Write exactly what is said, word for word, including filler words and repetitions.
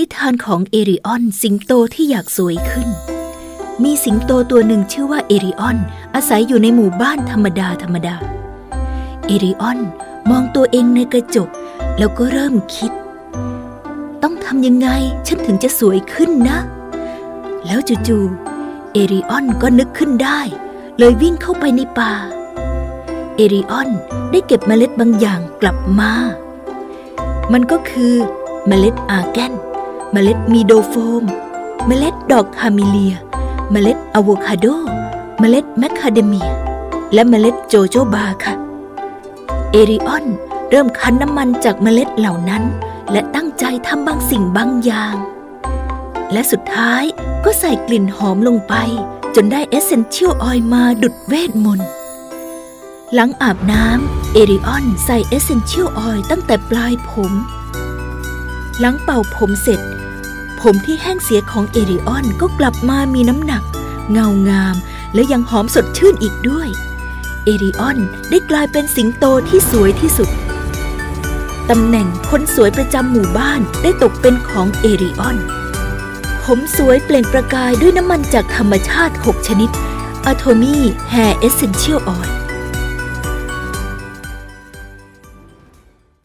นิทานของเอริออนสิงโตที่อยากสวยขึ้นมีสิงโตตัวหนึ่งชื่อว่าเอริออนอาศัยอยู่ในหมู่บ้านธรรมดาธรรมดาเอริออนมองตัวเองในกระจกแล้วก็เริ่มคิดต้องทำยังไงฉันถึงจะสวยขึ้นนะแล้วจู่ๆเอริออนก็นึกขึ้นได้เลยวิ่งเข้าไปในป่าเอริออนได้เก็บเมล็ดบางอย่างกลับมามันก็คือเมล็ดอาร์แกนเมล็ดมีโดโฟมเมล็ดดอกคาเมเลียเมล็ดอะโวคาโดเมล็ดแมคคาเดเมียและเมล็ดโจโจบาค่ะเอริออนเริ่มคั้นน้ำมันจากเมล็ดเหล่านั้นและตั้งใจทำบางสิ่งบางอย่างและสุดท้ายก็ใส่กลิ่นหอมลงไปจนได้เอสเซนเชียลออยล์มาดุจเวทมนต์หลังอาบน้ำเอริออนใส่เอสเซนเชียลออยล์ตั้งแต่ปลายผมหลังเป่าผมเสร็จผมที่แห้งเสียของเอริออนก็กลับมามีน้ำหนักเงางามและยังหอมสดชื่นอีกด้วยเอริออนได้กลายเป็นสิงโตที่สวยที่สุดตำแหน่งคนสวยประจำหมู่บ้านได้ตกเป็นของเอริออนผมสวยเปล่งประกายด้วยน้ำมันจากธรรมชาติหกชนิดอะโทมี่แฮร์เอสเซนเชียลออยล์